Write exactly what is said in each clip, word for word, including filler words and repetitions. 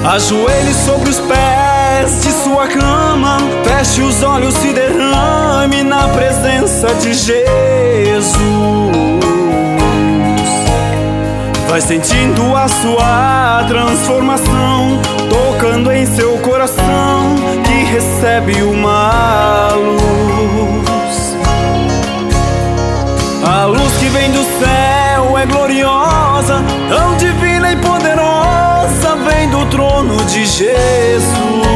Ajoelhe sobre os pés de sua cama, feche os olhos, se derrame na presença de Jesus. Vai sentindo a sua transformação, tocando em seu coração, que recebe uma luz. A luz que vem do céu é gloriosa, tão divina e poderosa, vem do trono de Jesus.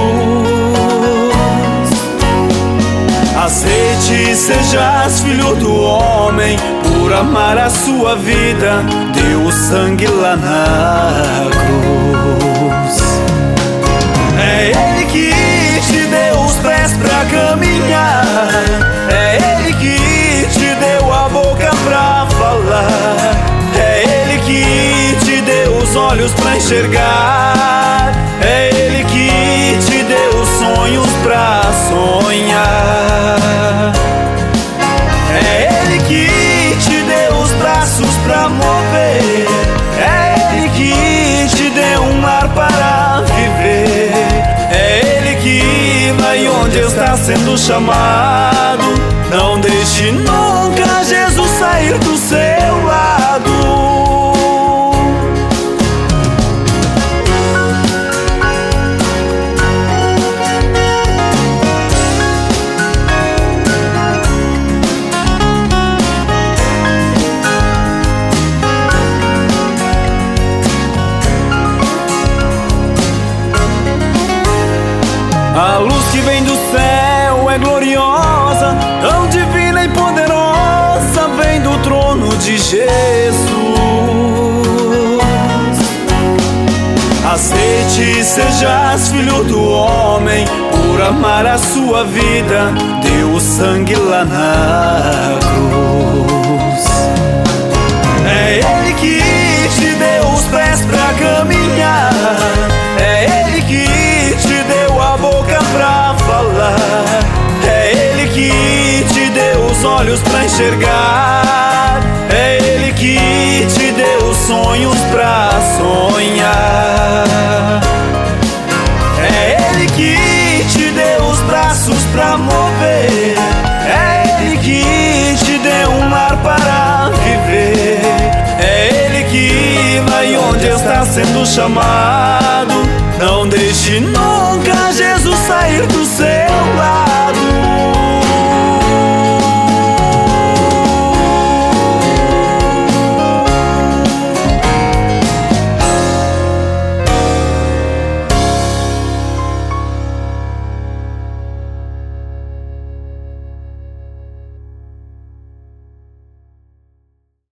Aceite e sejas filho do homem, por amar a sua vida, deu o sangue lá na cruz. É Ele que te deu os pés pra caminhar, é Ele que te deu a boca pra falar, é Ele que te deu os olhos pra enxergar, é Ele que te deu sonhos pra sonhar, é Ele que te deu os braços pra mover, é Ele que te deu um lar para viver, é Ele que vai onde está sendo chamado. Não deixe nunca Jesus sair do seu lado. A luz que vem do céu é gloriosa, tão divina e poderosa, vem do trono de Jesus. Aceite e sejas filho do homem, por amar a sua vida, deu o sangue lá na cruz. É Ele que te deu os pés pra caminhar, é Ele que te deu a boca pra falar, é Ele que te deu os olhos pra enxergar, é Ele que te deu sonhos pra sonhar, é Ele que te deu os braços pra mover, é Ele que te deu um lar para viver, é Ele que vai onde está sendo chamado. Não deixe nunca Jesus sair do céu.